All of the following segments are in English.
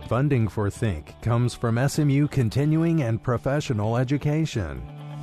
Funding for Think comes from SMU Continuing and Professional Education.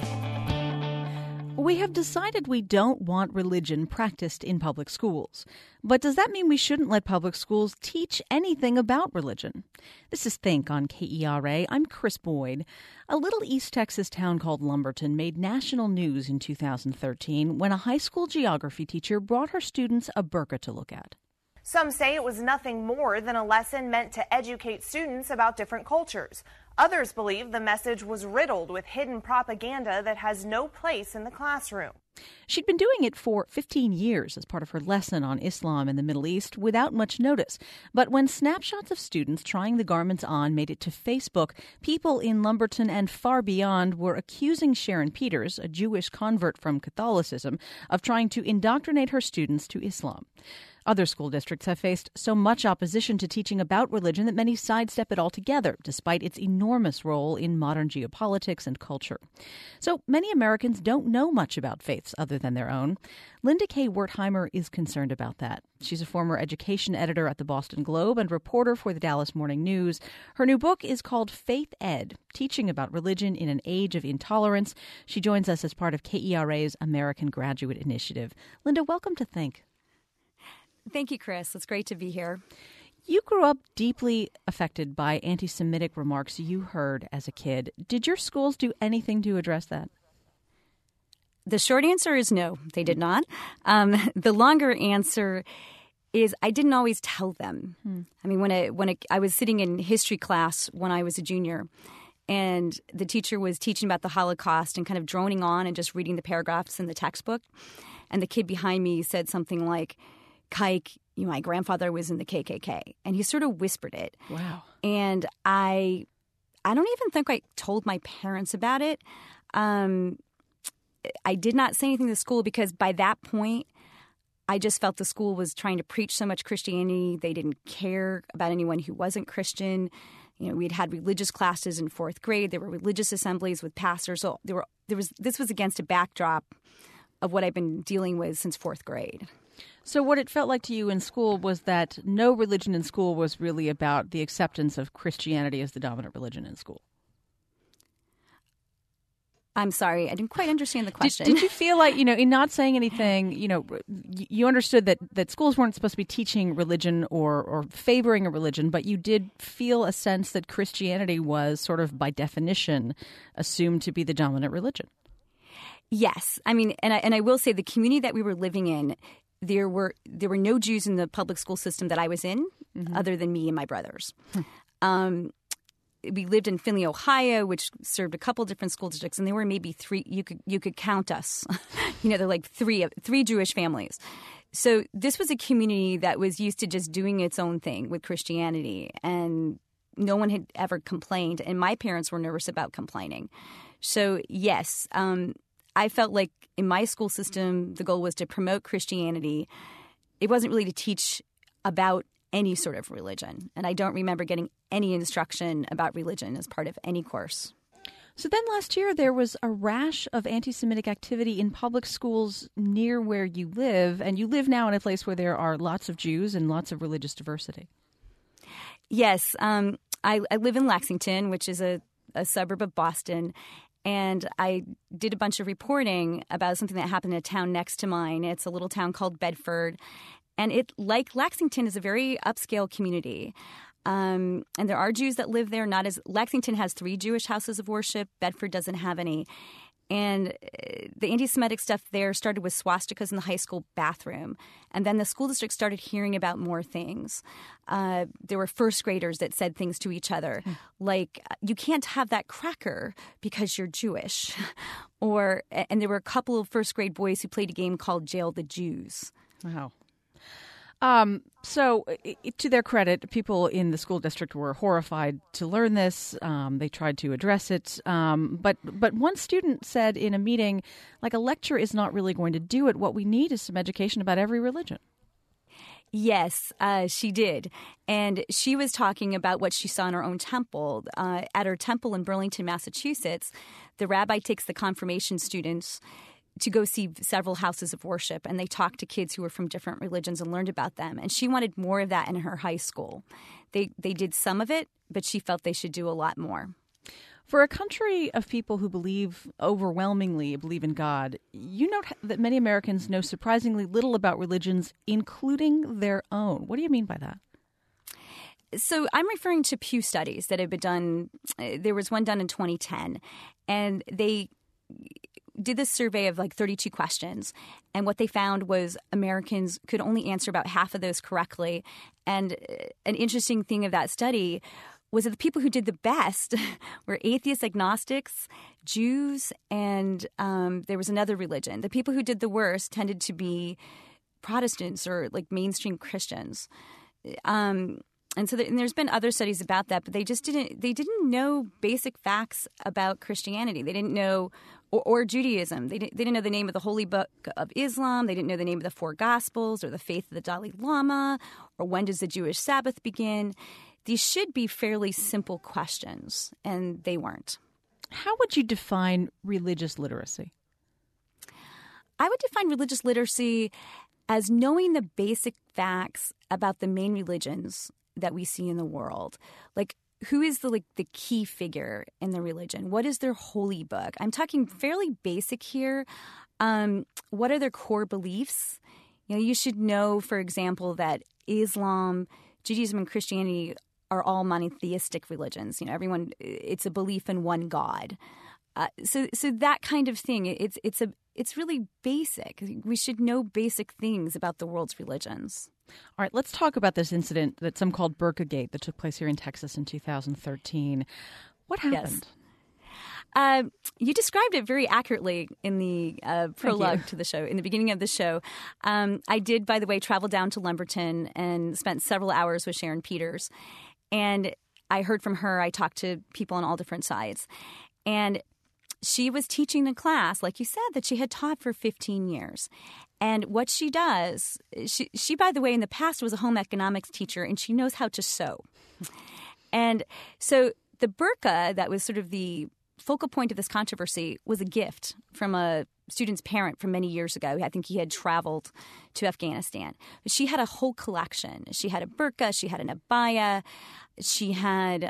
We have decided we don't want religion practiced in public schools. But does that mean we shouldn't let public schools teach anything about religion? This is Think on KERA. I'm Chris Boyd. A little East Texas town called Lumberton made national news in 2013 when a high school geography teacher brought her students a burqa to look at. Some say it was nothing more than a lesson meant to educate students about different cultures. Others believe the message was riddled with hidden propaganda that has no place in the classroom. She'd been doing it for 15 years as part of her lesson on Islam in the Middle East without much notice. But when snapshots of students trying the garments on made it to Facebook, people in Lumberton and far beyond were accusing Sharon Peters, a Jewish convert from Catholicism, of trying to indoctrinate her students to Islam. Other school districts have faced so much opposition to teaching about religion that many sidestep it altogether, despite its enormous role in modern geopolitics and culture. So many Americans don't know much about faiths other than their own. Linda K. Wertheimer is concerned about that. She's a former education editor at the Boston Globe and reporter for the Dallas Morning News. Her new book is called Faith Ed, Teaching About Religion in an Age of Intolerance. She joins us as part of KERA's American Graduate Initiative. Linda, welcome to Think. Thank you, Chris. It's great to be here. You grew up deeply affected by anti-Semitic remarks you heard as a kid. Did your schools do anything to address that? The short answer is no, they did not. The longer answer is I didn't always tell them. I mean, I was sitting in history class when I was a junior, and the teacher was teaching about the Holocaust and kind of droning on and just reading the paragraphs in the textbook. And the kid behind me said something like, "Kike, my grandfather was in the KKK." And he sort of whispered it. Wow. And I don't even think I told my parents about it. I did not say anything to the school because by that point, I just felt the school was trying to preach so much Christianity. They didn't care about anyone who wasn't Christian. We'd had religious classes in fourth grade. There were religious assemblies with pastors. So this was against a backdrop of what I've been dealing with since fourth grade. So what it felt like to you in school was that no religion in school was really about the acceptance of Christianity as the dominant religion in school. I'm sorry, I didn't quite understand the question. Did you feel like, in not saying anything, you understood that schools weren't supposed to be teaching religion or favoring a religion, but you did feel a sense that Christianity was sort of by definition assumed to be the dominant religion? Yes. I mean, and I will say the community that we were living in, there were no Jews in the public school system that I was in, other than me and my brothers. We lived in Findlay, Ohio, which served a couple different school districts, and there were maybe three. You could count us. They're like three Jewish families. So this was a community that was used to just doing its own thing with Christianity, and no one had ever complained. And my parents were nervous about complaining. So yes. I felt like in my school system, the goal was to promote Christianity. It wasn't really to teach about any sort of religion. And I don't remember getting any instruction about religion as part of any course. So then last year, there was a rash of anti-Semitic activity in public schools near where you live. And you live now in a place where there are lots of Jews and lots of religious diversity. Yes. I live in Lexington, which is a suburb of Boston. And I did a bunch of reporting about something that happened in a town next to mine. It's a little town called Bedford. And it, like Lexington, is a very upscale community. And there are Jews that live there. Lexington has 3 Jewish houses of worship. Bedford doesn't have any. And the anti-Semitic stuff there started with swastikas in the high school bathroom. And then the school district started hearing about more things. There were first graders that said things to each other, like, you can't have that cracker because you're Jewish. And there were a couple of first grade boys who played a game called Jail the Jews. Wow. So to their credit, people in the school district were horrified to learn this. They tried to address it. But one student said in a meeting, like, a lecture is not really going to do it. What we need is some education about every religion. Yes, she did. And she was talking about what she saw in her own temple. At her temple in Burlington, Massachusetts, the rabbi takes the confirmation students to go see several houses of worship, and they talked to kids who were from different religions and learned about them. And she wanted more of that in her high school. They did some of it, but she felt they should do a lot more. For a country of people who overwhelmingly believe in God, you note that many Americans know surprisingly little about religions, including their own. What do you mean by that? So I'm referring to Pew studies that have been done. There was one done in 2010, and they did this survey of like 32 questions. And what they found was Americans could only answer about half of those correctly. And an interesting thing of that study was that the people who did the best were atheists, agnostics, Jews, and there was another religion. The people who did the worst tended to be Protestants or like mainstream Christians. And so there's been other studies about that, but they didn't know basic facts about Christianity. They didn't know, or Judaism. They didn't know the name of the Holy Book of Islam. They didn't know the name of the four Gospels or the faith of the Dalai Lama, or when does the Jewish Sabbath begin. These should be fairly simple questions, and they weren't. How would you define religious literacy? I would define religious literacy as knowing the basic facts about the main religions that we see in the world. Like, who is the key figure in the religion? What is their holy book? I'm talking fairly basic here. What are their core beliefs? You should know, for example, that Islam, Judaism, and Christianity are all monotheistic religions. Everyone, it's a belief in one God. So that kind of thing. It's really basic. We should know basic things about the world's religions. All right, let's talk about this incident that some called Burkagate that took place here in Texas in 2013. What happened? Yes. You described it very accurately in the prologue to the show, in the beginning of the show. I did, by the way, travel down to Lumberton and spent several hours with Sharon Peters. And I heard from her. I talked to people on all different sides. And she was teaching the class, like you said, that she had taught for 15 years. And what she does, she, by the way, in the past was a home economics teacher, and she knows how to sew. And so the burqa that was sort of the focal point of this controversy was a gift from a student's parent from many years ago. I think he had traveled to Afghanistan. But she had a whole collection. She had a burqa. She had an abaya. She had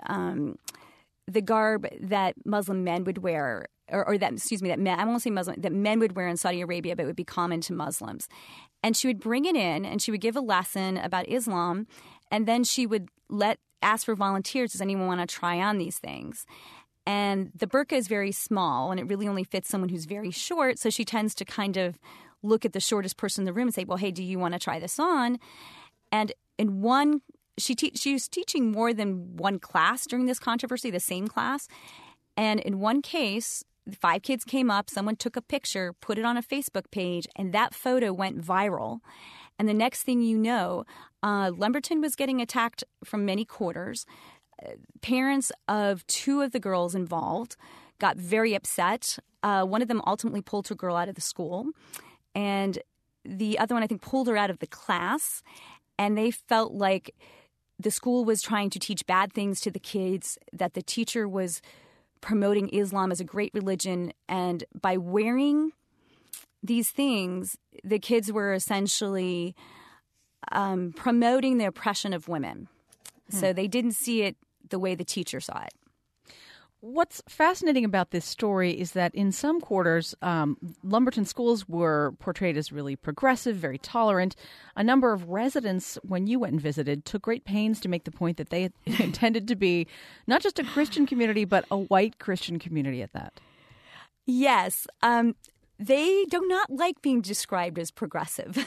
the garb that Muslim men would wear, that men, I won't say Muslim, that men would wear in Saudi Arabia, but would be common to Muslims. And she would bring it in, and she would give a lesson about Islam, and then she would ask for volunteers. Does anyone want to try on these things? And the burqa is very small, and it really only fits someone who's very short, so she tends to kind of look at the shortest person in the room and say, well, hey, do you want to try this on? And in one she was teaching more than one class during this controversy, the same class. And in one case, 5 kids came up, someone took a picture, put it on a Facebook page, and that photo went viral. And the next thing you know, Lumberton was getting attacked from many quarters. Parents of 2 of the girls involved got very upset. One of them ultimately pulled her girl out of the school. And the other one, I think, pulled her out of the class. And they felt like the school was trying to teach bad things to the kids, that the teacher was promoting Islam as a great religion. And by wearing these things, the kids were essentially promoting the oppression of women. So they didn't see it the way the teacher saw it. What's fascinating about this story is that in some quarters, Lumberton schools were portrayed as really progressive, very tolerant. A number of residents, when you went and visited, took great pains to make the point that they intended to be not just a Christian community, but a white Christian community at that. Yes. They do not like being described as progressive.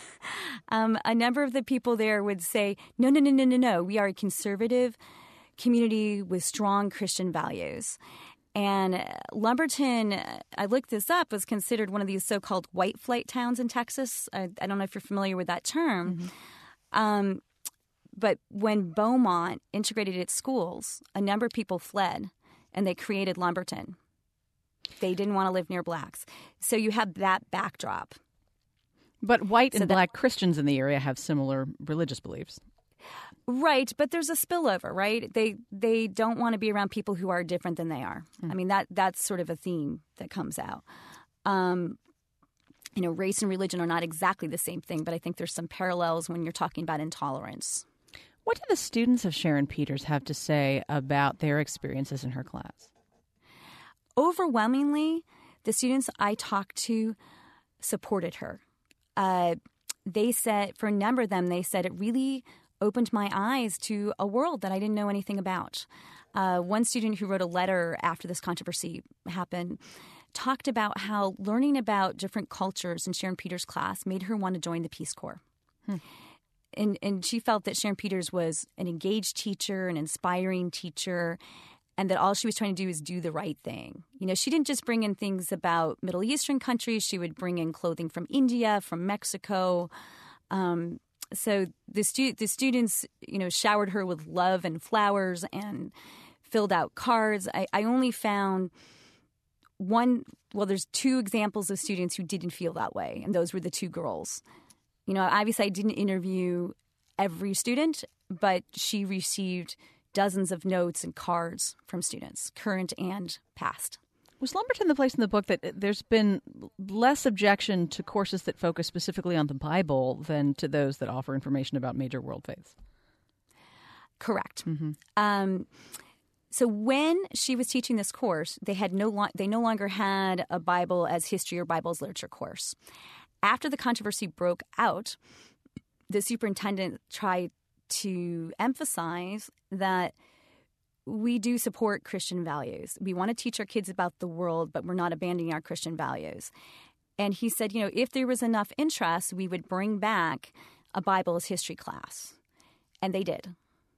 A number of the people there would say, no, we are a conservative community with strong Christian values. And Lumberton, I looked this up, was considered one of these so-called white flight towns in Texas. I don't know if you're familiar with that term. Mm-hmm. But when Beaumont integrated its schools, a number of people fled, and they created Lumberton. They didn't want to live near blacks. So you have that backdrop. But white and black Christians in the area have similar religious beliefs. Right, but there's a spillover, right? They don't want to be around people who are different than they are. I mean, that's sort of a theme that comes out. race and religion are not exactly the same thing, but I think there's some parallels when you're talking about intolerance. What do the students of Sharon Peters have to say about their experiences in her class? Overwhelmingly, the students I talked to supported her. They said, for a number of them, they said it really opened my eyes to a world that I didn't know anything about. One student who wrote a letter after this controversy happened talked about how learning about different cultures in Sharon Peters' class made her want to join the Peace Corps. And she felt that Sharon Peters was an engaged teacher, an inspiring teacher, and that all she was trying to do is do the right thing. She didn't just bring in things about Middle Eastern countries. She would bring in clothing from India, from Mexico. So the students, showered her with love and flowers and filled out cards. I only found there's two examples of students who didn't feel that way, and those were the two girls. Obviously I didn't interview every student, but she received dozens of notes and cards from students, current and past. Was Lumberton the place in the book that there's been less objection to courses that focus specifically on the Bible than to those that offer information about major world faiths? Correct. Mm-hmm. So when she was teaching this course, they no longer had a Bible as history or Bible as literature course. After the controversy broke out, the superintendent tried to emphasize that we do support Christian values. We want to teach our kids about the world, but we're not abandoning our Christian values. And he said, if there was enough interest, we would bring back a Bible as history class. And they did.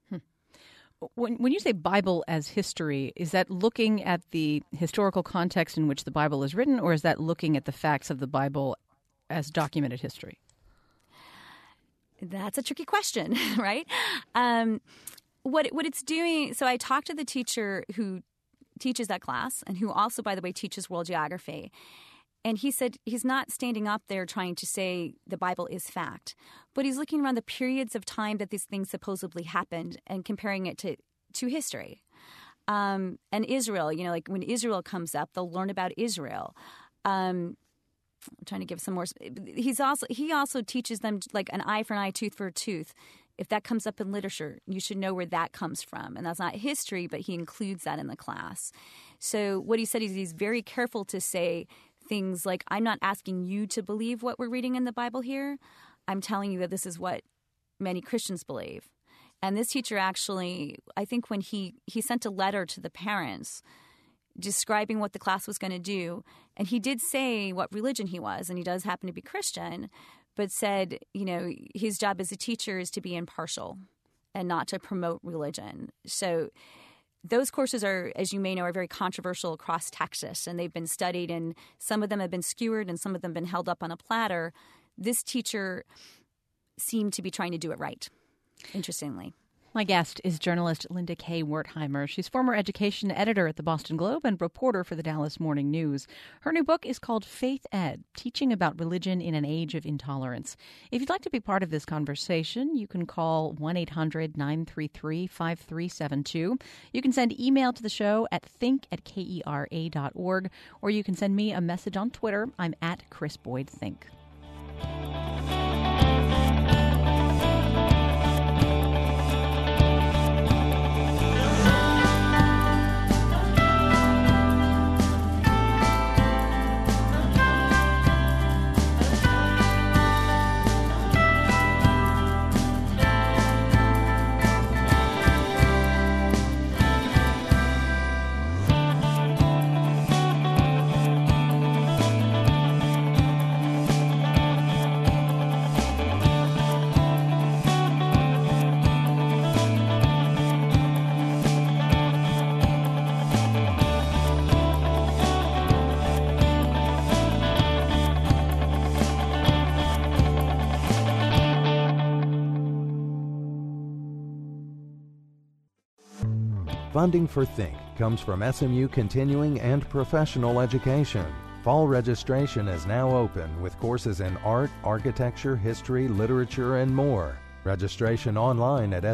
When you say Bible as history, is that looking at the historical context in which the Bible is written, or is that looking at the facts of the Bible as documented history? That's a tricky question, right? What it's doing, so I talked to the teacher who teaches that class and who also, by the way, teaches world geography. And he said he's not standing up there trying to say the Bible is fact, but he's looking around the periods of time that these things supposedly happened and comparing it to history. And Israel, like when Israel comes up, they'll learn about Israel. I'm trying to give some more. He also teaches them like an eye for an eye, tooth for a tooth. If that comes up in literature, you should know where that comes from. And that's not history, but he includes that in the class. So what he said is he's very careful to say things like, I'm not asking you to believe what we're reading in the Bible here. I'm telling you that this is what many Christians believe. And this teacher actually, I think when he sent a letter to the parents describing what the class was going to do, and he did say what religion he was, and he does happen to be Christian, but said, his job as a teacher is to be impartial and not to promote religion. So those courses are, as you may know, are very controversial across Texas, and they've been studied, and some of them have been skewered and some of them have been held up on a platter. This teacher seemed to be trying to do it right, interestingly. My guest is journalist Linda K. Wertheimer. She's former education editor at the Boston Globe and reporter for the Dallas Morning News. Her new book is called Faith Ed, Teaching About Religion in an Age of Intolerance. If you'd like to be part of this conversation, you can call 1-800-933-5372. You can send email to the show at think@kera.org, or you can send me a message on Twitter. I'm at Chris Boyd Think. Funding for Think comes from SMU Continuing and Professional Education. Fall registration is now open with courses in art, architecture, history, literature, and more. Registration online at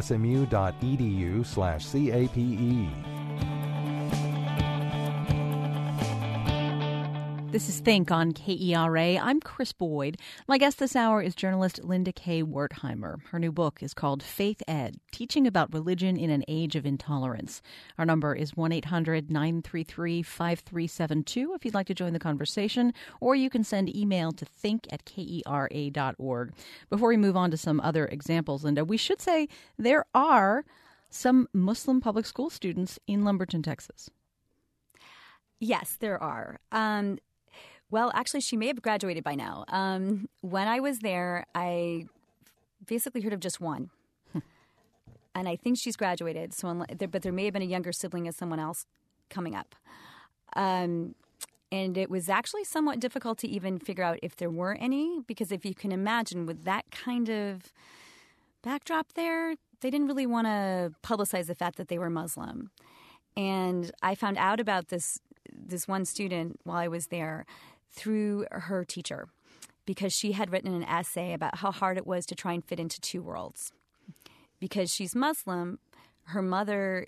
smu.edu/CAPE. This is Think on KERA. I'm Chris Boyd. My guest this hour is journalist Linda K. Wertheimer. Her new book is called Faith Ed, Teaching About Religion in an Age of Intolerance. Our number is 1-800-933-5372 if you'd like to join the conversation, or you can send email to think@kera.org. Before we move on to some other examples, Linda, we should say there are some Muslim public school students in Lumberton, Texas. Yes, there are. Well, actually, she may have graduated by now. When I was there, I basically heard of just one. And I think she's graduated. But there may have been a younger sibling of someone else coming up. And it was actually somewhat difficult to even figure out if there were any, because if you can imagine with that kind of backdrop there, they didn't really want to publicize the fact that they were Muslim. And I found out about this one student while I was there through her teacher, because she had written an essay about how hard it was to try and fit into two worlds. Because she's Muslim, her mother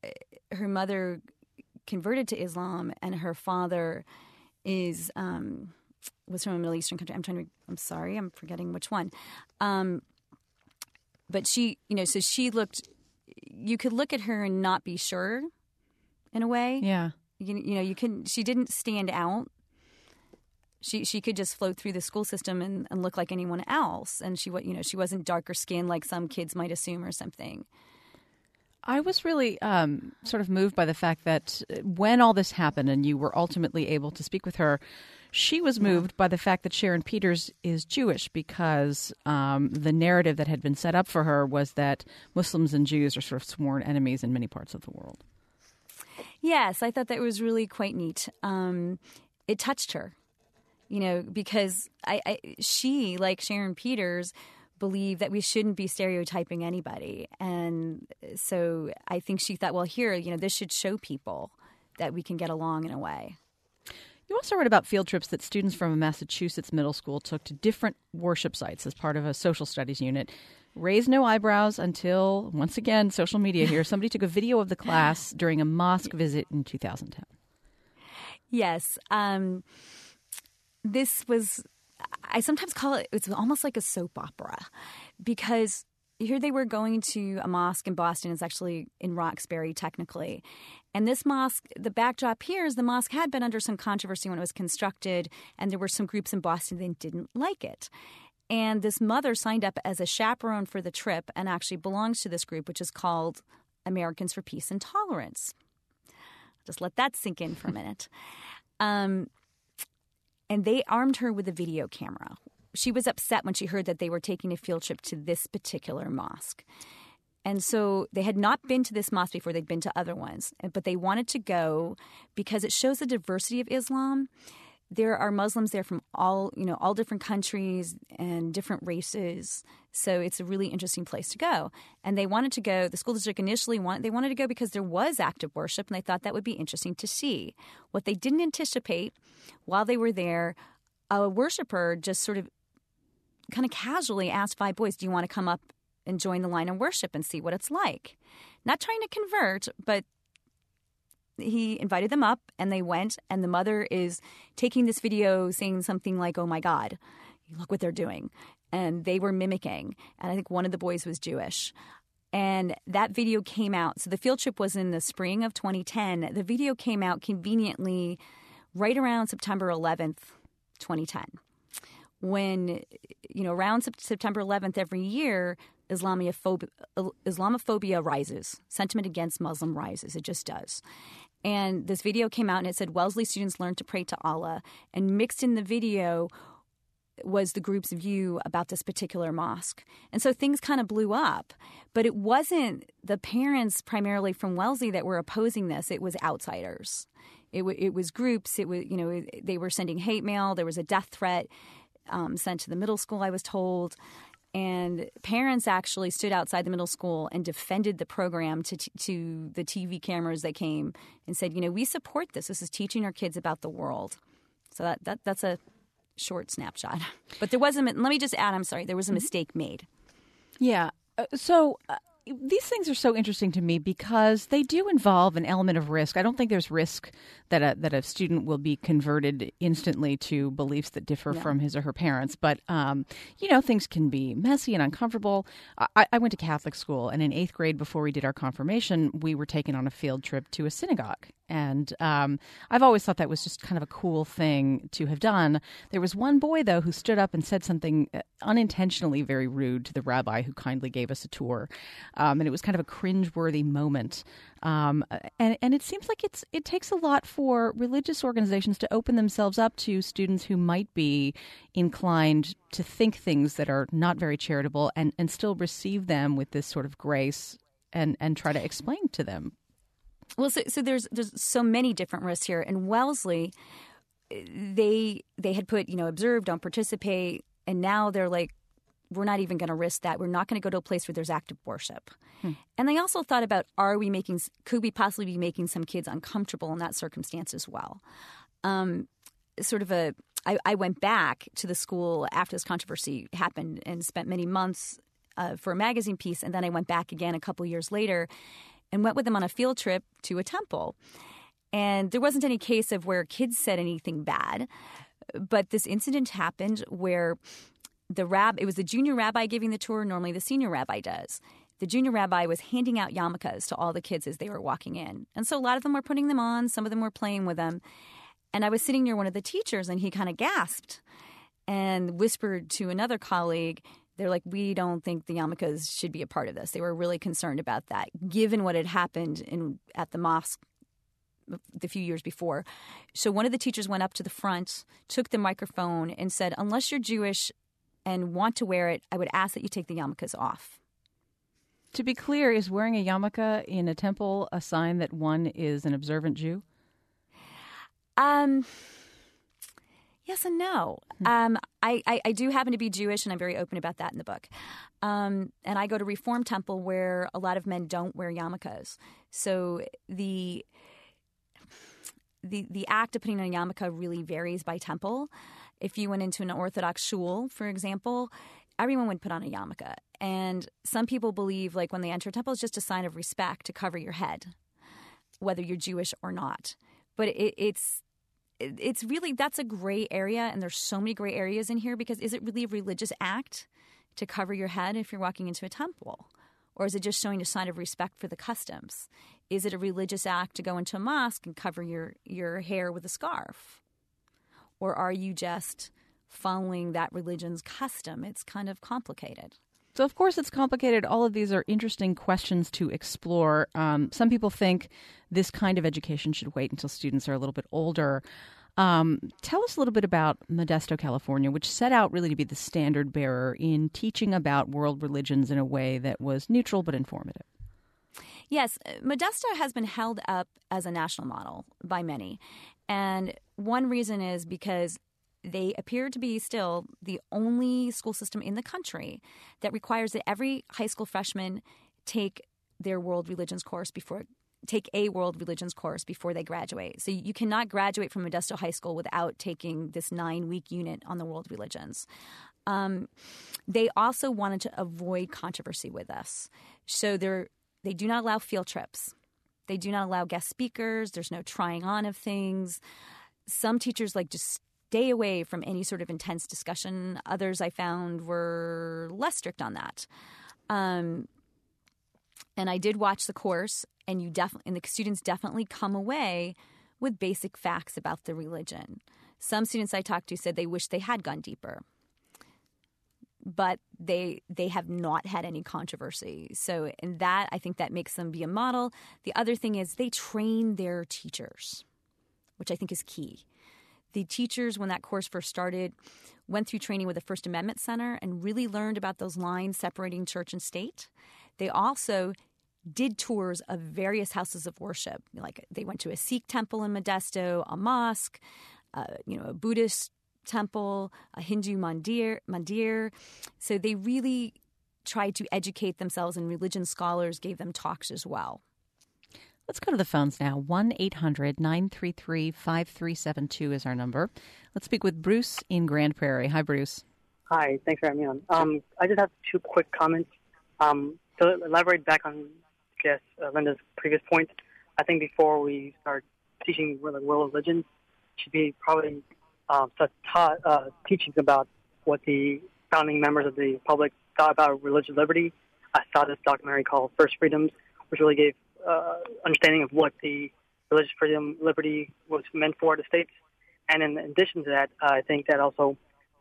converted to Islam, and her father was from a Middle Eastern country. I'm sorry, I'm forgetting which one. But she, so she looked. You could look at her and not be sure, in a way. Yeah. You can. She didn't stand out. She could just float through the school system and look like anyone else, and she wasn't darker skinned like some kids might assume or something. I was really sort of moved by the fact that when all this happened and you were ultimately able to speak with her, she was moved by the fact that Sharon Peters is Jewish, because the narrative that had been set up for her was that Muslims and Jews are sort of sworn enemies in many parts of the world. Yes, I thought that was really quite neat. It touched her, because she, like Sharon Peters, believed that we shouldn't be stereotyping anybody. And so I think she thought, well, here, this should show people that we can get along in a way. You also read about field trips that students from a Massachusetts middle school took to different worship sites as part of a social studies unit. Raised no eyebrows until, once again, social media here. Somebody took a video of the class during a mosque visit in 2010. Yes. This was, I sometimes call it's almost like a soap opera, because here they were going to a mosque in Boston. It's actually in Roxbury, technically. And this mosque, the backdrop here is the mosque had been under some controversy when it was constructed, and there were some groups in Boston that didn't like it. And this mother signed up as a chaperone for the trip and actually belongs to this group, which is called Americans for Peace and Tolerance. Just let that sink in for a minute. And they armed her with a video camera. She was upset when she heard that they were taking a field trip to this particular mosque. And so they had not been to this mosque before. They'd been to other ones. But they wanted to go because it shows the diversity of Islam. There are Muslims there from all different countries and different races. So it's a really interesting place to go. And they wanted to go, the school district initially wanted to go because there was active worship, and they thought that would be interesting to see. What they didn't anticipate while they were there, a worshiper just sort of kind of casually asked 5 boys, do you want to come up and join the line of worship and see what it's like? Not trying to convert, but he invited them up, and they went, and the mother is taking this video saying something like, oh, my God, look what they're doing. And they were mimicking. And I think one of the boys was Jewish. And that video came out. So the field trip was in the spring of 2010. The video came out conveniently right around September 11th, 2010. When, around September 11th every year, Islamophobia rises. Sentiment against Muslim rises. It just does. And this video came out, and it said Wellesley students learned to pray to Allah. And mixed in the video was the group's view about this particular mosque. And so things kind of blew up. But it wasn't the parents primarily from Wellesley that were opposing this. It was outsiders. It was groups. It was, they were sending hate mail. There was a death threat sent to the middle school, I was told. And parents actually stood outside the middle school and defended the program to the TV cameras that came and said, we support this. This is teaching our kids about the world. So that's a short snapshot. But there was let me just add, I'm sorry, there was a mistake made. Yeah. So these things are so interesting to me because they do involve an element of risk. I don't think there's risk that a student will be converted instantly to beliefs that differ from his or her parents. But, things can be messy and uncomfortable. I went to Catholic school, and in 8th grade, before we did our confirmation, we were taken on a field trip to a synagogue. And I've always thought that was just kind of a cool thing to have done. There was one boy, though, who stood up and said something unintentionally very rude to the rabbi who kindly gave us a tour. And it was kind of a cringeworthy moment. And it seems like it takes a lot for religious organizations to open themselves up to students who might be inclined to think things that are not very charitable and still receive them with this sort of grace and try to explain to them. Well, so there's so many different risks here. In Wellesley, they had put, observe, don't participate, and now they're like, we're not even going to risk that. We're not going to go to a place where there's active worship. And they also thought about, could we possibly be making some kids uncomfortable in that circumstance as well? I went back to the school after this controversy happened and spent many months for a magazine piece, and then I went back again a couple years later and went with them on a field trip to a temple. And there wasn't any case of where kids said anything bad, but this incident happened where it was the junior rabbi giving the tour. Normally the senior rabbi does. The junior rabbi was handing out yarmulkes to all the kids as they were walking in. And so a lot of them were putting them on. Some of them were playing with them. And I was sitting near one of the teachers, and he kind of gasped and whispered to another colleague, they're like, we don't think the yarmulkes should be a part of this. They were really concerned about that, given what had happened at the mosque the few years before. So one of the teachers went up to the front, took the microphone, and said, unless you're Jewish and want to wear it, I would ask that you take the yarmulkes off. To be clear, is wearing a yarmulke in a temple a sign that one is an observant Jew? Yes and no. I do happen to be Jewish, and I'm very open about that in the book. And I go to Reform Temple where a lot of men don't wear yarmulkes. So the act of putting on a yarmulke really varies by temple. If you went into an Orthodox shul, for example, everyone would put on a yarmulke. And some people believe, like, when they enter a temple, it's just a sign of respect to cover your head, whether you're Jewish or not. But it's really, that's a gray area, and there's so many gray areas in here, because is it really a religious act to cover your head if you're walking into a temple? Or is it just showing a sign of respect for the customs? Is it a religious act to go into a mosque and cover your hair with a scarf? Or are you just following that religion's custom? It's kind of complicated. So, of course, it's complicated. All of these are interesting questions to explore. Some people think this kind of education should wait until students are a little bit older. Tell us a little bit about Modesto, California, which set out really to be the standard bearer in teaching about world religions in a way that was neutral but informative. Yes, Modesto has been held up as a national model by many. And one reason is because they appear to be still the only school system in the country that requires that every high school freshman take a world religions course before they graduate. So you cannot graduate from Modesto High School without taking this 9-week unit on the world religions. They also wanted to avoid controversy with us. So they do not allow field trips. They do not allow guest speakers. There's no trying on of things. Some teachers just stay away from any sort of intense discussion. Others I found were less strict on that. And I did watch the course, and the students definitely come away with basic facts about the religion. Some students I talked to said they wish they had gone deeper, but they have not had any controversy. So in that, I think that makes them be a model. The other thing is they train their teachers, which I think is key. The teachers, when that course first started, went through training with the First Amendment Center and really learned about those lines separating church and state. They also did tours of various houses of worship. Like they went to a Sikh temple in Modesto, a mosque, a Buddhist temple, a Hindu mandir. So they really tried to educate themselves, and religion scholars gave them talks as well. Let's go to the phones now. 1-800-933-5372 is our number. Let's speak with Bruce in Grand Prairie. Hi, Bruce. Hi. Thanks for having me on. I just have two quick comments. So to elaborate back on, Linda's previous point, I think before we start teaching world religions, should be probably teachings about what the founding members of the Republic thought about religious liberty. I saw this documentary called First Freedoms, which really gave understanding of what the religious freedom liberty was meant for the states. And in addition to that, I think that also,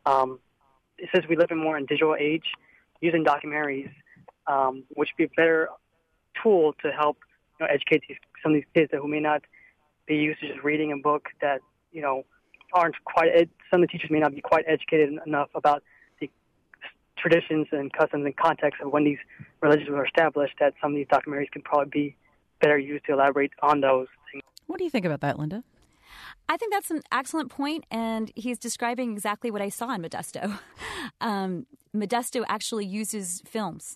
since we live in more in digital age, using documentaries, which would be a better tool to help educate some of these kids who may not be used to just reading a book that aren't quite. Some of the teachers may not be quite educated enough about the traditions and customs and context of when these religions were established. That some of these documentaries can probably be better used to elaborate on those things. What do you think about that, Linda? I think that's an excellent point, and he's describing exactly what I saw in Modesto. Modesto actually uses films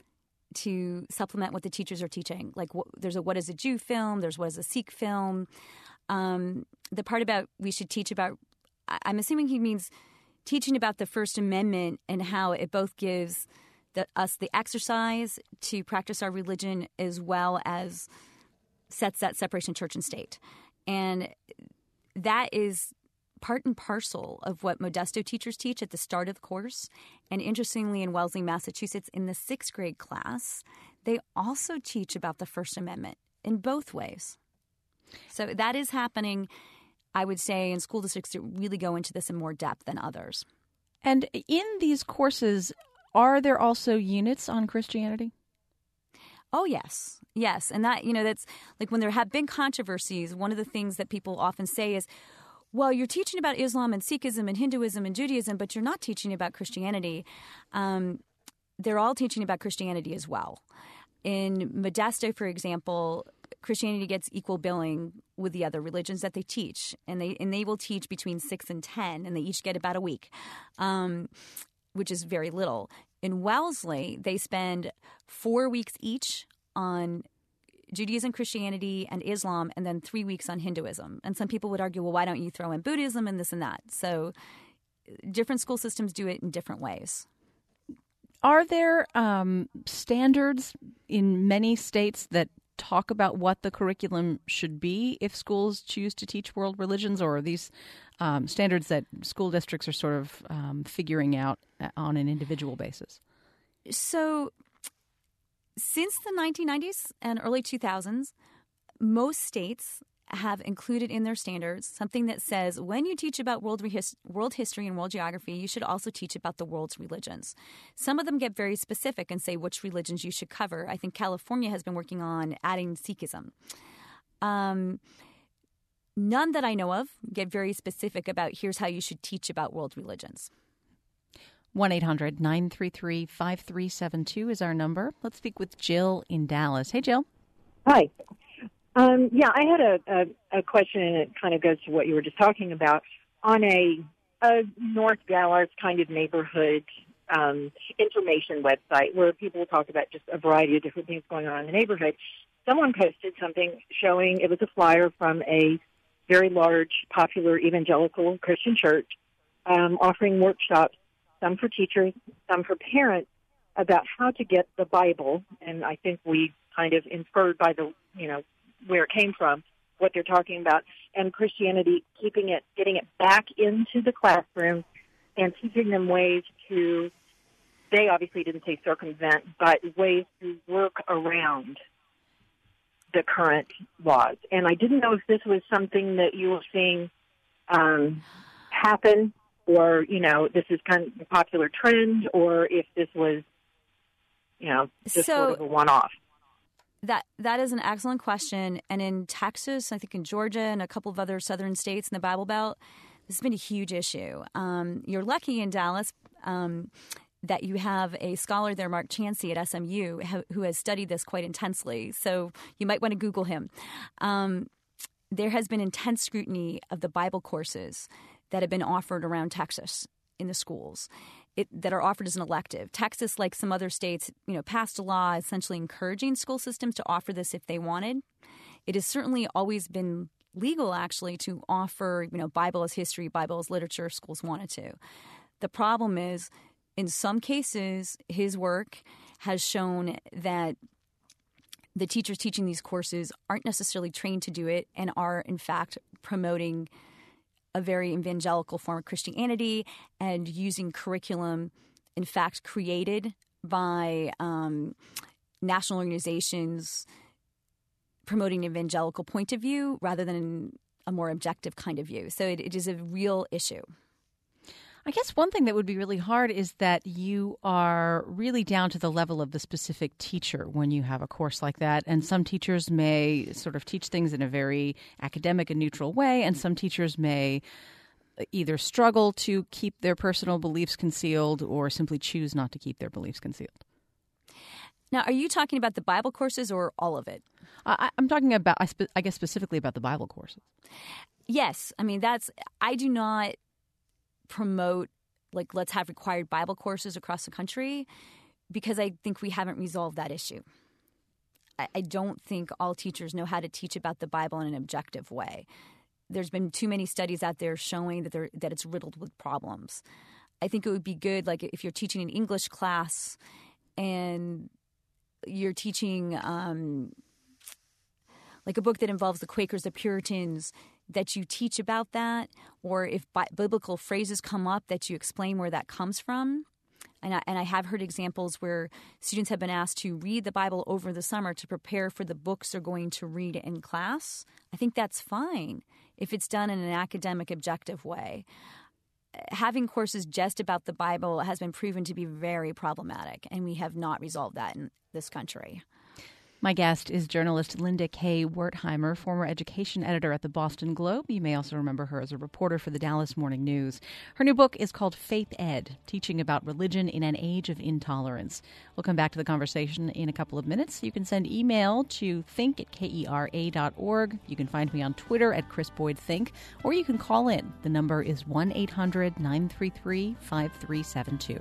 to supplement what the teachers are teaching. Like there's a What is a Jew film, there's What is a Sikh film. The part about we should teach about, I'm assuming he means teaching about the First Amendment and how it both gives us the exercise to practice our religion as well as sets that separation of church and state. And that is part and parcel of what Modesto teachers teach at the start of the course. And interestingly, in Wellesley, Massachusetts, in the 6th grade class, they also teach about the First Amendment in both ways. So that is happening, I would say, in school districts that really go into this in more depth than others. And in these courses, are there also units on Christianity? Oh, yes. Yes. And that, that's like when there have been controversies, one of the things that people often say is, well, you're teaching about Islam and Sikhism and Hinduism and Judaism, but you're not teaching about Christianity. They're all teaching about Christianity as well. In Modesto, for example, Christianity gets equal billing with the other religions that they teach, and they will teach between 6 and 10, and they each get about a week, which is very little. In Wellesley, they spend 4 weeks each on Judaism, Christianity, and Islam, and then 3 weeks on Hinduism. And some people would argue, well, why don't you throw in Buddhism and this and that? So different school systems do it in different ways. Are there standards in many states that talk about what the curriculum should be if schools choose to teach world religions, or are these standards that school districts are sort of figuring out on an individual basis? So since the 1990s and early 2000s, most states have included in their standards something that says when you teach about world history and world geography, you should also teach about the world's religions. Some of them get very specific and say which religions you should cover. I think California has been working on adding Sikhism. None that I know of get very specific about here's how you should teach about world religions. 1-800-933-5372 is our number. Let's speak with Jill in Dallas. Hey, Jill. Hi. I had a question, and it kind of goes to what you were just talking about. On a North Dallas kind of neighborhood information website where people talk about just a variety of different things going on in the neighborhood, someone posted something showing it was a flyer from a very large, popular evangelical Christian church offering workshops, some for teachers, some for parents, about how to get the Bible. And I think we kind of inferred by the, where it came from, what they're talking about, and Christianity, getting it back into the classroom and teaching them ways to, they obviously didn't say circumvent, but ways to work around the current laws. And I didn't know if this was something that you were seeing happen, or, this is kind of a popular trend, or if this was, just sort of a one-off. That is an excellent question. And in Texas, I think in Georgia and a couple of other southern states in the Bible Belt, this has been a huge issue. You're lucky in Dallas that you have a scholar there, Mark Chancey at SMU, who has studied this quite intensely. So you might want to Google him. There has been intense scrutiny of the Bible courses that have been offered around Texas in the schools. That are offered as an elective. Texas, like some other states, passed a law essentially encouraging school systems to offer this if they wanted. It has certainly always been legal, actually, to offer, Bible as history, Bible as literature if schools wanted to. The problem is, in some cases, his work has shown that the teachers teaching these courses aren't necessarily trained to do it and are, in fact, promoting a very evangelical form of Christianity and using curriculum, in fact, created by national organizations promoting an evangelical point of view rather than a more objective kind of view. So it is a real issue. I guess one thing that would be really hard is that you are really down to the level of the specific teacher when you have a course like that. And some teachers may sort of teach things in a very academic and neutral way, and some teachers may either struggle to keep their personal beliefs concealed or simply choose not to keep their beliefs concealed. Now, are you talking about the Bible courses or all of it? I'm talking about, I guess, specifically about the Bible courses. Yes. I mean, I do not promote, like, let's have required Bible courses across the country because I think we haven't resolved that issue. I don't think all teachers know how to teach about the Bible in an objective way. There's been too many studies out there showing that it's riddled with problems. I think it would be good, like, if you're teaching an English class and you're teaching like a book that involves the Quakers, the Puritans, that you teach about that, or if biblical phrases come up, that you explain where that comes from. And I have heard examples where students have been asked to read the Bible over the summer to prepare for the books they're going to read in class. I think that's fine if it's done in an academic, objective way. Having courses just about the Bible has been proven to be very problematic, and we have not resolved that in this country. My guest is journalist Linda K. Wertheimer, former education editor at the Boston Globe. You may also remember her as a reporter for the Dallas Morning News. Her new book is called Faith Ed, Teaching About Religion in an Age of Intolerance. We'll come back to the conversation in a couple of minutes. You can send email to think@kera.org. You can find me on Twitter at Chris Boyd Think, or you can call in. The number is 1-800-933-5372.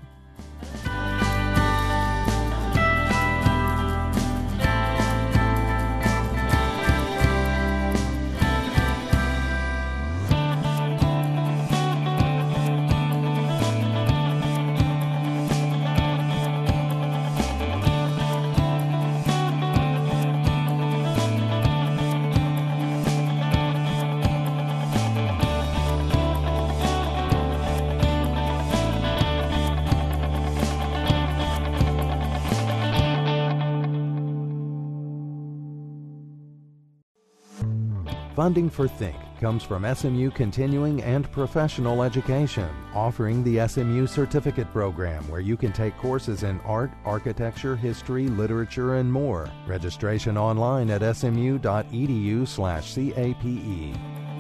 Funding for Think comes from SMU Continuing and Professional Education, offering the SMU Certificate Program, where you can take courses in art, architecture, history, literature, and more. Registration online at smu.edu/CAPE.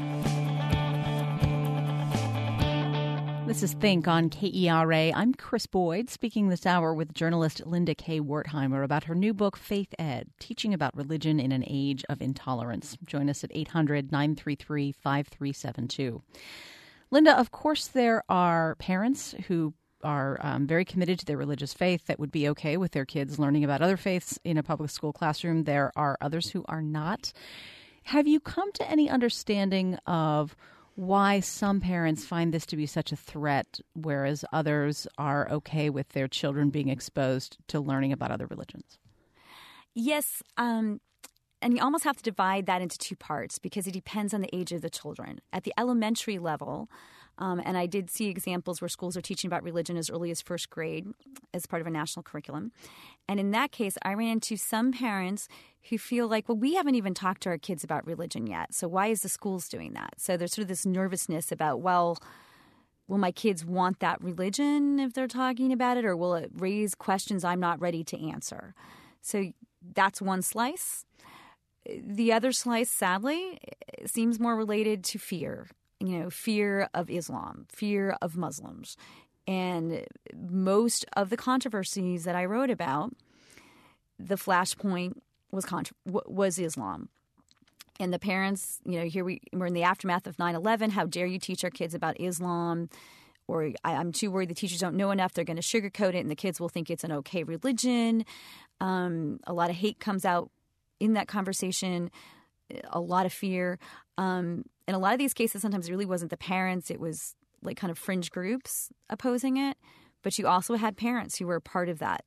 This is Think on KERA. I'm Chris Boyd, speaking this hour with journalist Linda K. Wertheimer about her new book, Faith Ed, Teaching About Religion in an Age of Intolerance. Join us at 800-933-5372. Linda, of course there are parents who are very committed to their religious faith that would be okay with their kids learning about other faiths in a public school classroom. There are others who are not. Have you come to any understanding of why some parents find this to be such a threat, whereas others are okay with their children being exposed to learning about other religions? Yes, and you almost have to divide that into two parts because it depends on the age of the children. At the elementary level, and I did see examples where schools are teaching about religion as early as first grade as part of a national curriculum. And in that case, I ran into some parents who feel like, well, we haven't even talked to our kids about religion yet, so why is the schools doing that? So there's sort of this nervousness about, well, will my kids want that religion if they're talking about it, or will it raise questions I'm not ready to answer? So that's one slice. The other slice, sadly, seems more related to fear. Fear of Islam, fear of Muslims. And most of the controversies that I wrote about, the flashpoint was Islam. And the parents, here we're in the aftermath of 9/11. How dare you teach our kids about Islam? Or I'm too worried the teachers don't know enough. They're going to sugarcoat it and the kids will think it's an okay religion. A lot of hate comes out in that conversation, a lot of fear. In a lot of these cases, sometimes it really wasn't the parents. It was like kind of fringe groups opposing it. But you also had parents who were a part of that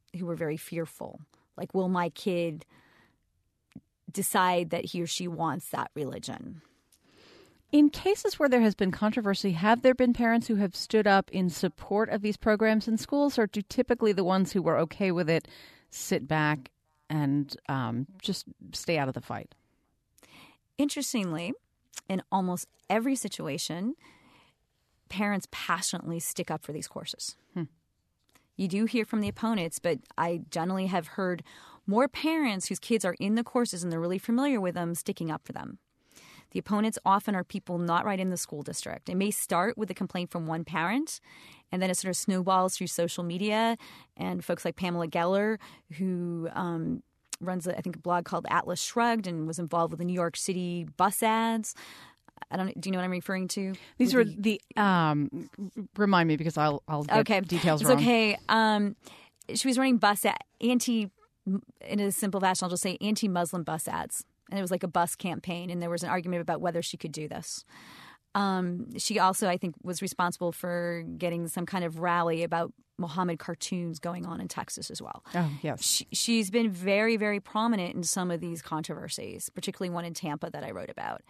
who were very fearful. Like, will my kid decide that he or she wants that religion? In cases where there has been controversy, have there been parents who have stood up in support of these programs in schools, or do typically the ones who were okay with it sit back and just stay out of the fight? Interestingly, in almost every situation, parents passionately stick up for these courses. You do hear from the opponents, but I generally have heard more parents whose kids are in the courses and they're really familiar with them sticking up for them. The opponents often are people not right in the school district. It may start with a complaint from one parent, and then it sort of snowballs through social media, and folks like Pamela Geller, who runs, I think, a blog called Atlas Shrugged and was involved with the New York City bus ads. Do you know what I'm referring to? These were the remind me, because I'll get details wrong. It's okay. She was running bus in a simple fashion, I'll just say anti-Muslim bus ads. And it was like a bus campaign, and there was an argument about whether she could do this. She also, I think, was responsible for getting some kind of rally about Muhammad cartoons going on in Texas as well. Oh, yes. She's been very, very prominent in some of these controversies, particularly one in Tampa that I wrote about.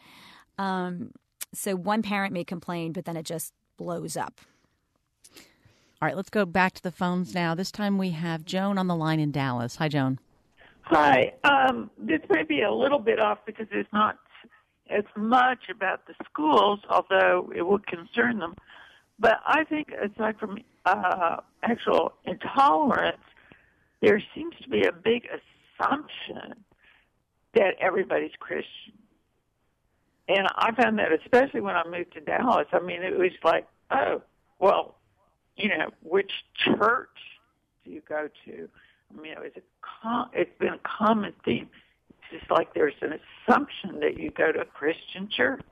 So one parent may complain, but then it just blows up. All right, let's go back to the phones now. This time we have Joan on the line in Dallas. Hi, Joan. Hi. This may be a little bit off because it's not as much about the schools, although it would concern them. But I think aside from actual intolerance, there seems to be a big assumption that everybody's Christian. And I found that especially when I moved to Dallas. I mean, it was like, oh, well, which church do you go to? I mean, it's been a common theme. It's just like there's an assumption that you go to a Christian church.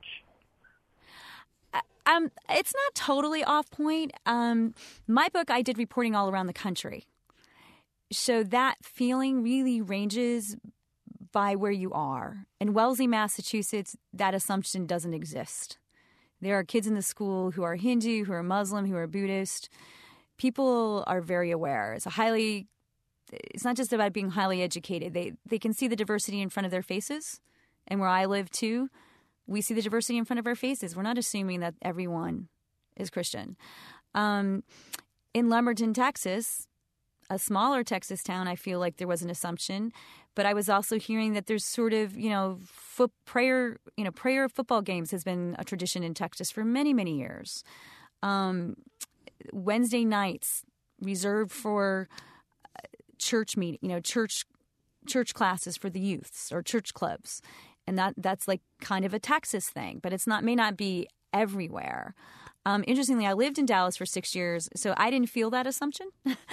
It's not totally off point. My book, I did reporting all around the country. So that feeling really ranges by where you are. In Wellesley, Massachusetts, that assumption doesn't exist. There are kids in the school who are Hindu, who are Muslim, who are Buddhist. People are very aware. It's not just about being highly educated. They can see the diversity in front of their faces. And where I live, too, we see the diversity in front of our faces. We're not assuming that everyone is Christian. In Lumberton, Texas, a smaller Texas town, I feel like there was an assumption. But I was also hearing that there's sort of, prayer football games has been a tradition in Texas for many, many years. Wednesday nights reserved for church meeting, church classes for the youths or church clubs. And that's like kind of a Texas thing, but may not be everywhere. Interestingly, I lived in Dallas for 6 years, so I didn't feel that assumption.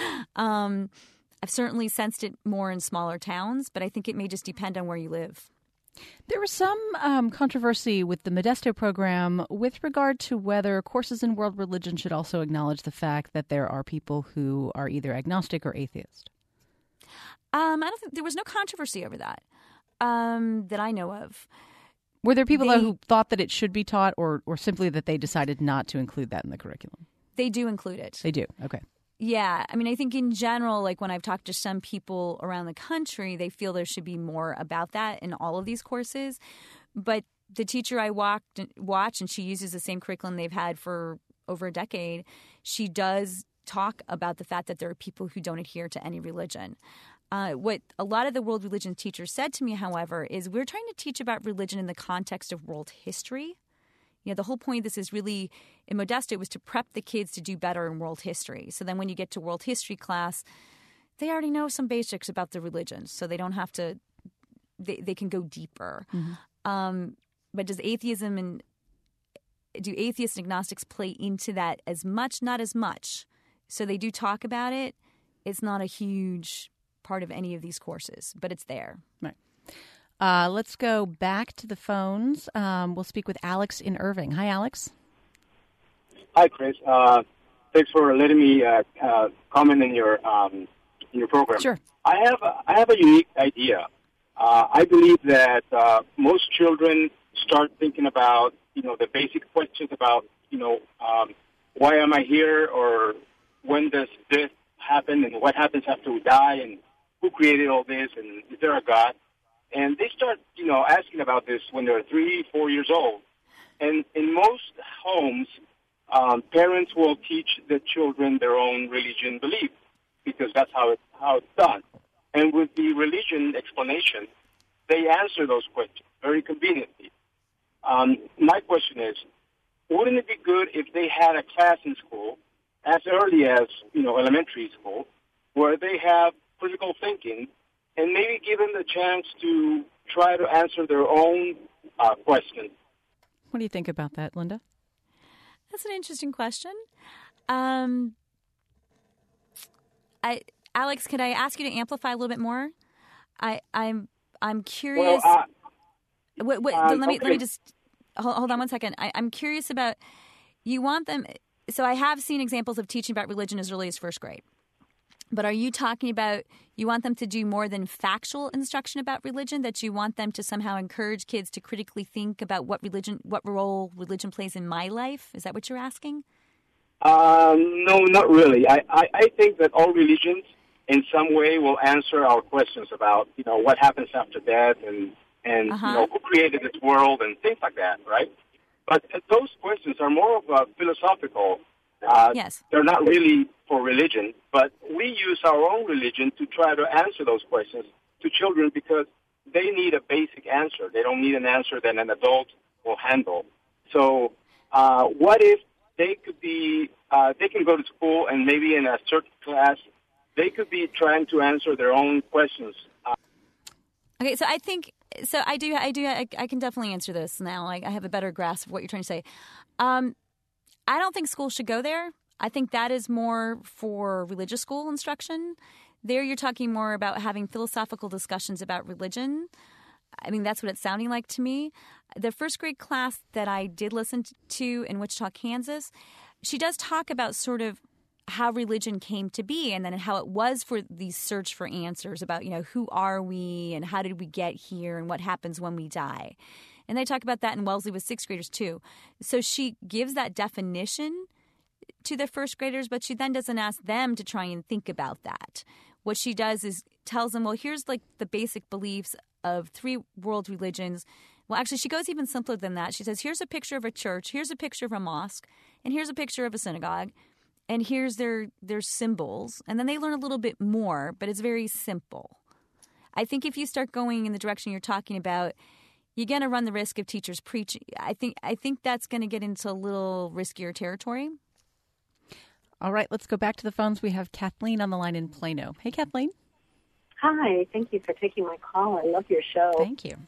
I've certainly sensed it more in smaller towns, but I think it may just depend on where you live. There was some controversy with the Modesto program with regard to whether courses in world religion should also acknowledge the fact that there are people who are either agnostic or atheist. I don't think there was no controversy over that that I know of. Were there people who thought that it should be taught, or simply that they decided not to include that in the curriculum? They do include it. They do. Okay. Yeah. I mean, I think in general, like when I've talked to some people around the country, they feel there should be more about that in all of these courses. But the teacher I watch, and she uses the same curriculum they've had for over a decade, she does talk about the fact that there are people who don't adhere to any religion. What a lot of the world religion teachers said to me, however, is we're trying to teach about religion in the context of world history. The whole point of this is really, in Modesto, was to prep the kids to do better in world history. So then when you get to world history class, they already know some basics about the religions, so they don't have to they can go deeper. Mm-hmm. But do atheists and agnostics play into that as much? Not as much. So they do talk about it. It's not a huge part of any of these courses, but it's there. Right. Let's go back to the phones. We'll speak with Alex in Irving. Hi, Alex. Hi, Chris. Thanks for letting me comment in your program. Sure. I have a unique idea. I believe that most children start thinking about the basic questions about why am I here, or when does death happened and what happens after we die and who created all this and is there a God? And they start, asking about this when they're 3, 4 years old. And in most homes, parents will teach the children their own religion belief because that's how it's done. And with the religion explanation, they answer those questions very conveniently. My question is, wouldn't it be good if they had a class in school as early as, elementary school where they have critical thinking and maybe give them the chance to try to answer their own questions? What do you think about that, Linda? That's an interesting question. Alex, could I ask you to amplify a little bit more? I'm curious. Well, let me just hold on one second. I'm curious about, you want them. So I have seen examples of teaching about religion as early as first grade. But are you talking about you want them to do more than factual instruction about religion, that you want them to somehow encourage kids to critically think about what role religion plays in my life? Is that what you're asking? No, not really. I think that all religions in some way will answer our questions about, what happens after death and who created this world and things like that, right? But those questions are more of a philosophical. Yes. They're not really for religion, but we use our own religion to try to answer those questions to children because they need a basic answer. They don't need an answer that an adult will handle. So what if they could be, they can go to school and maybe in a certain class, they could be trying to answer their own questions. Okay, so I think, I can definitely answer this now. I have a better grasp of what you're trying to say. I don't think schools should go there. I think that is more for religious school instruction. There you're talking more about having philosophical discussions about religion. I mean, that's what it's sounding like to me. The first grade class that I did listen to in Wichita, Kansas, she does talk about sort of how religion came to be and then how it was for the search for answers about, who are we and how did we get here and what happens when we die. And they talk about that in Wellesley with sixth graders too. So she gives that definition to the first graders, but she then doesn't ask them to try and think about that. What she does is tells them, well, here's like the basic beliefs of 3 world religions. Well, actually, she goes even simpler than that. She says, here's a picture of a church, here's a picture of a mosque, and here's a picture of a synagogue, and here's their symbols. And then they learn a little bit more, but it's very simple. I think if you start going in the direction you're talking about, you're going to run the risk of teachers preaching. I think that's going to get into a little riskier territory. All right, let's go back to the phones. We have Kathleen on the line in Plano. Hey, Kathleen. Hi, thank you for taking my call. I love your show. Thank you.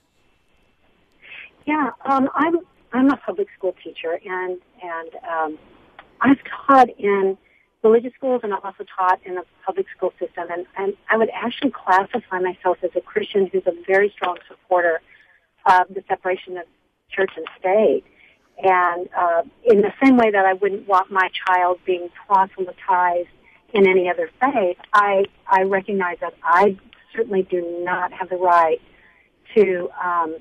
Yeah, I'm a public school teacher, and I've taught in religious schools, and I've also taught in the public school system. And I would actually classify myself as a Christian who's a very strong supporter of the separation of church and state. And in the same way that I wouldn't want my child being proselytized in any other faith, I recognize that I certainly do not have the right to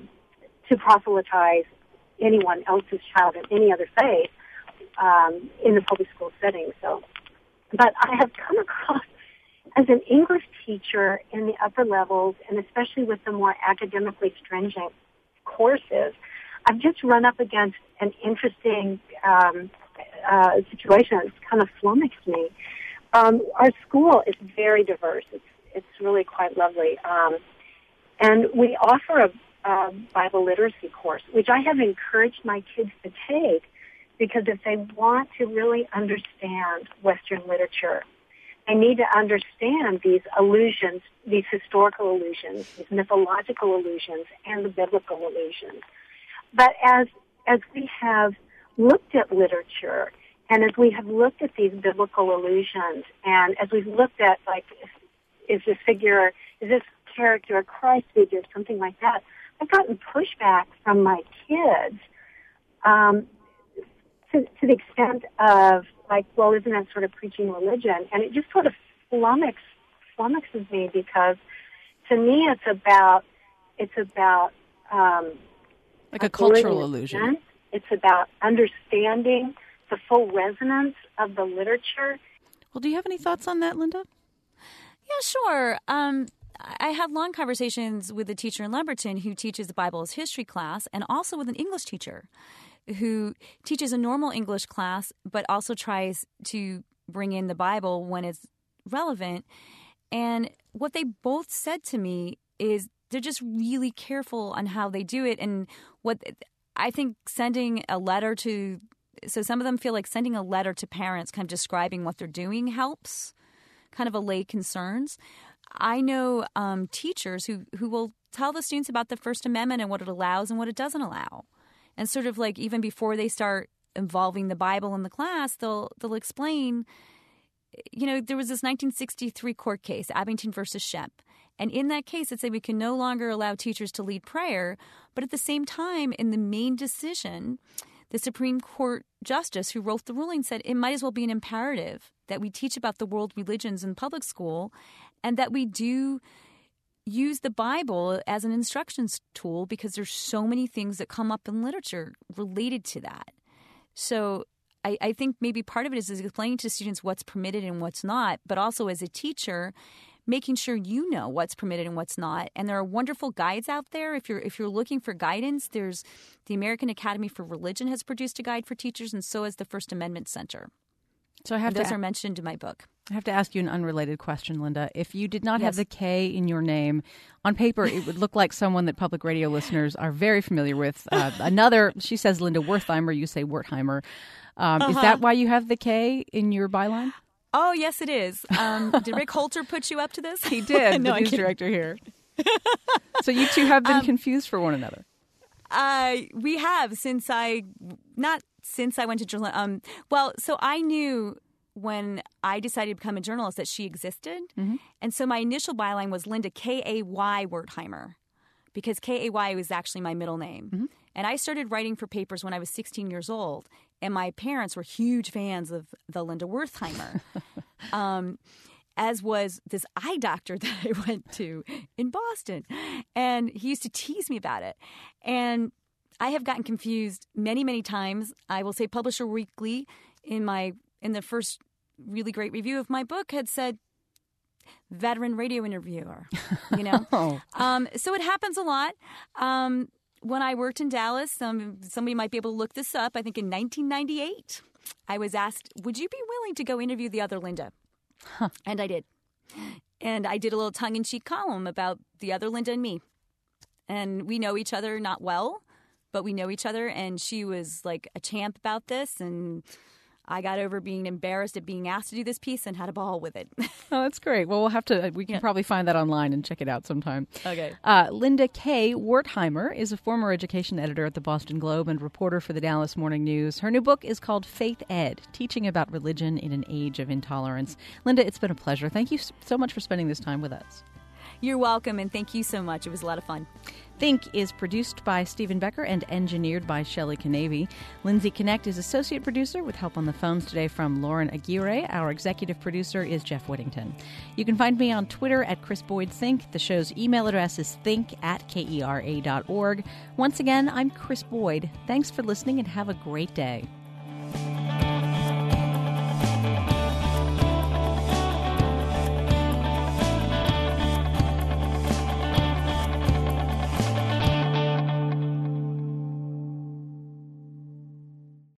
proselytize anyone else's child in any other faith in the public school setting. So, but I have come across as an English teacher in the upper levels, and especially with the more academically stringent courses, I've just run up against an interesting situation that's kind of flummoxed me. Our school is very diverse. It's really quite lovely. And we offer a Bible literacy course, which I have encouraged my kids to take because if they want to really understand Western literature, they need to understand these allusions, these historical allusions, these mythological allusions, and the biblical allusions. But as we have looked at literature, and as we have looked at these biblical allusions, and as we've looked at, like, is this character a Christ figure, something like that, I've gotten pushback from my kids to the extent of, like, well, isn't that sort of preaching religion? And it just sort of flummoxes me because, to me, it's about like a cultural illusion. It's about understanding the full resonance of the literature. Well, do you have any thoughts on that, Linda? Yeah, sure. I have long conversations with a teacher in Lumberton who teaches the Bible as history class, and also with an English teacher who teaches a normal English class but also tries to bring in the Bible when it's relevant. And what they both said to me is they're just really careful on how they do it. And what I think sending a letter to – so some of them feel like sending a letter to parents kind of describing what they're doing helps kind of allay concerns. I know teachers who will tell the students about the First Amendment and what it allows and what it doesn't allow. And sort of like even before they start involving the Bible in the class, they'll explain, you know, there was this 1963 court case, Abington versus Shep. And in that case, it said we can no longer allow teachers to lead prayer. But at the same time, in the main decision, the Supreme Court justice who wrote the ruling said it might as well be an imperative that we teach about the world religions in public school and that we do use the Bible as an instructions tool because there's so many things that come up in literature related to that. So I think maybe part of it is explaining to students what's permitted and what's not, but also as a teacher, making sure you know what's permitted and what's not. And there are wonderful guides out there. If you're looking for guidance, there's the American Academy for Religion has produced a guide for teachers, and so has the First Amendment Center. So those are mentioned in my book. I have to ask you an unrelated question, Linda. If you did not have the K in your name, on paper it would look like someone that public radio listeners are very familiar with. She says Linda Wertheimer, you say Wertheimer. Is that why you have the K in your byline? Oh, yes, it is. Did Rick Holter put you up to this? He did, the news director here. So you two have been confused for one another. We have since I went to journalism. So I knew when I decided to become a journalist that she existed. Mm-hmm. And so my initial byline was Linda K-A-Y Wertheimer because K-A-Y was actually my middle name. Mm-hmm. And I started writing for papers when I was 16 years old. And my parents were huge fans of the Linda Wertheimer, as was this eye doctor that I went to in Boston. And he used to tease me about it. And I have gotten confused many, many times. I will say Publisher Weekly in the first really great review of my book had said veteran radio interviewer, you know. So it happens a lot. When I worked in Dallas, somebody might be able to look this up. I think in 1998, I was asked, would you be willing to go interview the other Linda? Huh. And I did. And I did a little tongue-in-cheek column about the other Linda and me. And we know each other not well, but we know each other. And she was like a champ about this. And I got over being embarrassed at being asked to do this piece and had a ball with it. Oh, that's great. Well, we can probably find that online and check it out sometime. Okay. Linda K. Wertheimer is a former education editor at the Boston Globe and reporter for the Dallas Morning News. Her new book is called Faith Ed, Teaching About Religion in an Age of Intolerance. Linda, it's been a pleasure. Thank you so much for spending this time with us. You're welcome, and thank you so much. It was a lot of fun. Think is produced by Stephen Becker and engineered by Shelley Canavy. Lindsay Connect is associate producer with help on the phones today from Lauren Aguirre. Our executive producer is Jeff Whittington. You can find me on Twitter at Chris Boyd Think. The show's email address is think@kera.org. Once again, I'm Chris Boyd. Thanks for listening and have a great day.